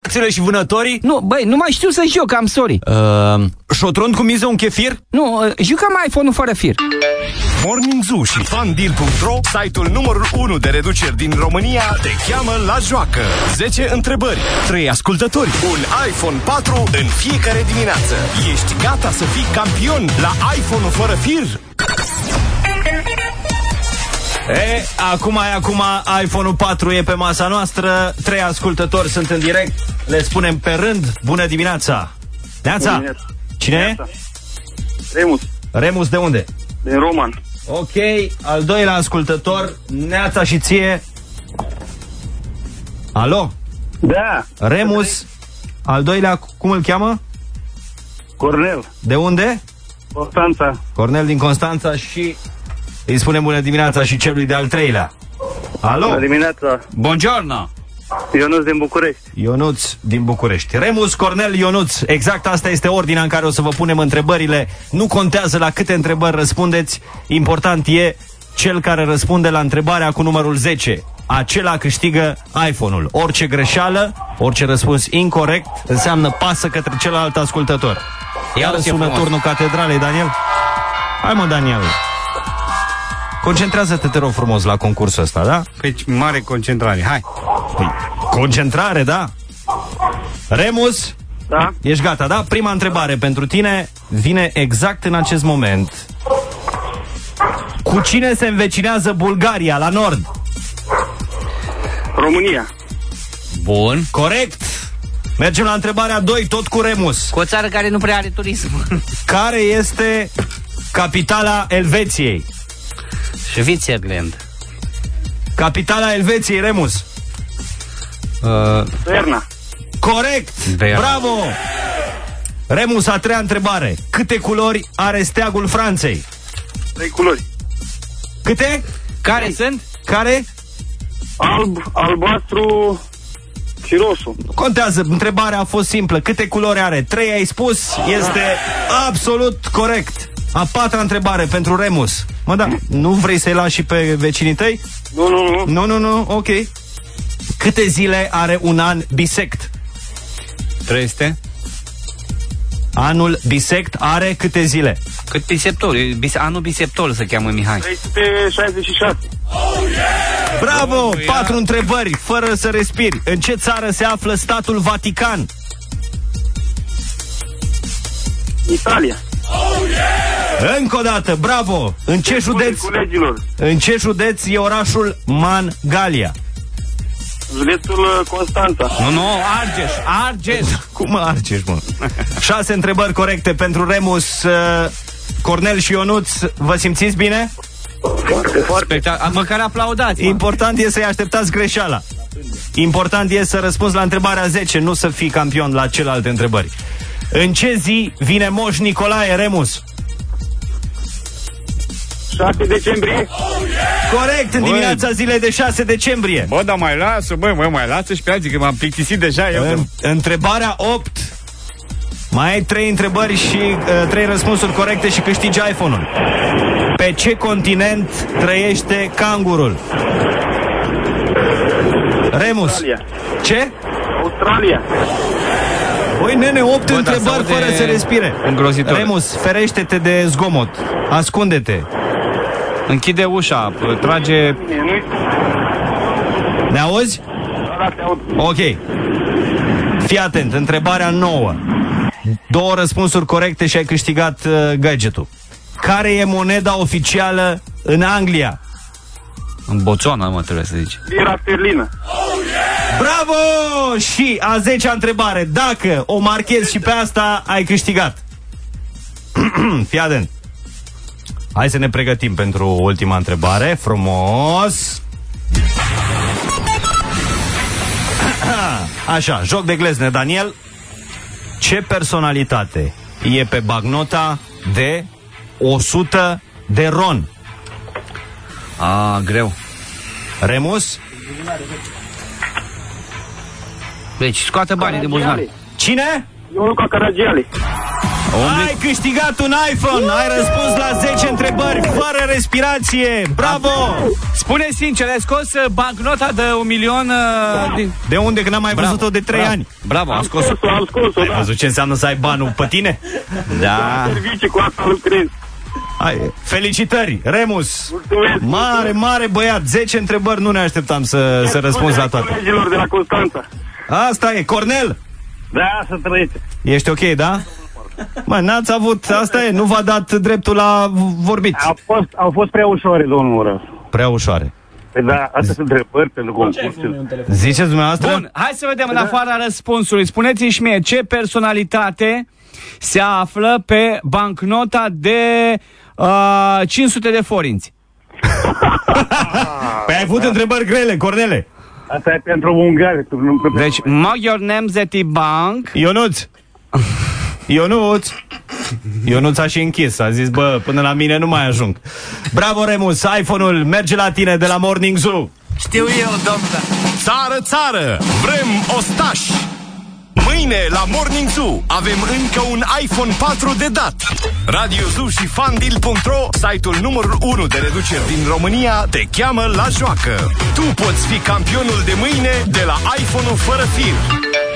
și vânătorii? Nu, băi, nu mai știu să joc, am sorry. Șotrond cu miză un chefir? Nu, jucam iPhone-ul fără fir. Morning Zoo și FanDeal.ro, site-ul numărul 1 de reduceri din România, te cheamă la joacă. 10 întrebări, 3 ascultători, un iPhone 4 în fiecare dimineață. Ești gata să fii campion la iPhone-ul fără fir? Acum iPhone-ul 4 e pe masa noastră. 3 ascultători sunt în direct. Le spunem pe rând. Bună dimineața. Neața. Cine e? Remus de unde? Din Roman. Ok, al doilea ascultător. Neața și ție. Alo? Da. Remus. Al doilea, cum îl cheamă? Cornel. De unde? Constanța. Cornel din Constanța. Și îi spunem bună dimineața și celui de-al treilea. Alo? Bună dimineața. Buongiorno. Ionuț din București. Ionuț din București. Remus, Cornel, Ionuț. Exact asta este ordinea în care o să vă punem întrebările. Nu contează la câte întrebări răspundeți. Important e cel care răspunde la întrebarea cu numărul 10. Acela câștigă iPhone-ul. Orice greșeală, orice răspuns incorect înseamnă pasă către celălalt ascultător. Iar sună turnul catedralei, Daniel. Hai mă, Daniel. Concentrează-te, te rog frumos, la concursul ăsta, da? Păi, mare concentrare, hai. Păi, concentrare, da? Remus? Da? Ești gata, da? Prima întrebare pentru tine vine exact în acest moment. Cu cine se învecinează Bulgaria, la nord? România. Bun. Corect. Mergem la întrebarea 2, tot cu Remus. Cu o țară care nu prea are turism. Care este capitala Elveției? Switzerland. Capitala Elveției, Remus. Berna. Corect. Berna. Bravo. Remus, a treia întrebare. Câte culori are steagul Franței? 3 culori. Câte? Care sunt? Care? Alb, albastru și roșu. Contează, întrebarea a fost simplă. Câte culori are? 3 ai spus, este absolut corect. A patra întrebare pentru Remus. Mă, da, nu vrei să-i lași și pe vecinii tăi? Nu, ok. Câte zile are un an bisect? 300. Anul bisect are câte zile? Cât biseptol? Anul biseptol se cheamă, Mihai. 366. Bravo! 4 întrebări, fără să respiri. În ce țară se află statul Vatican? Italia. Încă o dată, bravo! În ce județ e orașul Mangalia? Județul Constanța. Nu, Argeș. Cum mă Argeș, mă? 6 întrebări corecte pentru Remus. Cornel și Ionuț, vă simțiți bine? Foarte. Măcar aplaudați. Important e să-i așteptați greșeala. Important e să răspunzi la întrebarea 10, nu să fii campion la celelalte întrebări. În ce zi vine Moș Nicolae, Remus? 6 decembrie. Corect, în dimineața zilei de 6 decembrie. Bă, dar mai lasă, mai lasă și pe alții, că m-am plictisit deja eu. Întrebarea 8. Mai ai 3 întrebări și 3 răspunsuri corecte și câștigi iPhone-ul. Pe ce continent trăiește cangurul? Remus. Australia. Ce? Australia. Băi, nene, 8 întrebări fără să respire. Îngrozitor. Remus, ferește-te de zgomot. Ascunde-te. Închide ușa, trage... Ne auzi? Da, te aud. Ok. Fii atent, întrebarea 9. 2 răspunsuri corecte și ai câștigat gadgetul. Care e moneda oficială în Anglia? În Botswana, mă, trebuie să zici. Lira sterlină. Bravo! Și a 10-a întrebare. Dacă o marchezi și pe asta, ai câștigat. Fii atent. Hai să ne pregătim pentru ultima întrebare. Frumos. Așa, joc de glezne, Daniel. Ce personalitate e pe bagnota de 100 de ron? Greu. Remus? Deci scoate banii de buzunar. Cine? Ionuca Caragiale. Ai câștigat un iPhone. Ai răspuns la 10 întrebări fără respirație. Bravo! Spune sincer, ai scos bancnota de 1.000.000 De unde? Că n-am mai văzut-o de 3 ani. Bravo, am scos-o. Am scos-o, Ai da. văzut ce înseamnă să ai banul pe tine? Da. Servicii, cu asta lucrez. Hai, felicitări, Remus. Mulțumesc. Mare, mare băiat. 10 întrebări, nu ne așteptam să răspunzi la toate. Colegilor de la Constanța. Asta e, Cornel. Da, să trăiți. Ești ok, da? Mă, n-ați avut, asta e, nu v-a dat dreptul la vorbit. Au fost prea ușoare, domnul Murat. Prea ușoare. Păi da, astea sunt întrebări pentru concurs. Ziceți dumneavoastră? Bun, hai să vedem în afara răspunsului. Spuneți-mi și mie, ce personalitate se află pe bancnota de 500 de forinți? Păi ai avut întrebări grele, Cornele. Asta e pentru ungari. Deci, Magyar Nemzeti Bank. Ionuț a și închis. A zis, bă, până la mine nu mai ajung. Bravo, Remus, iPhone-ul merge la tine de la Morning Zoo. Știu eu, domnule. Țară, țară, vrem ostași! Mâine la Morning Zoo avem încă un iPhone 4 de dat. Radio Zoo și Fandil.ro, site-ul numărul 1 de reduceri din România, te cheamă la joacă. Tu poți fi campionul de mâine de la iPhone-ul fără fir.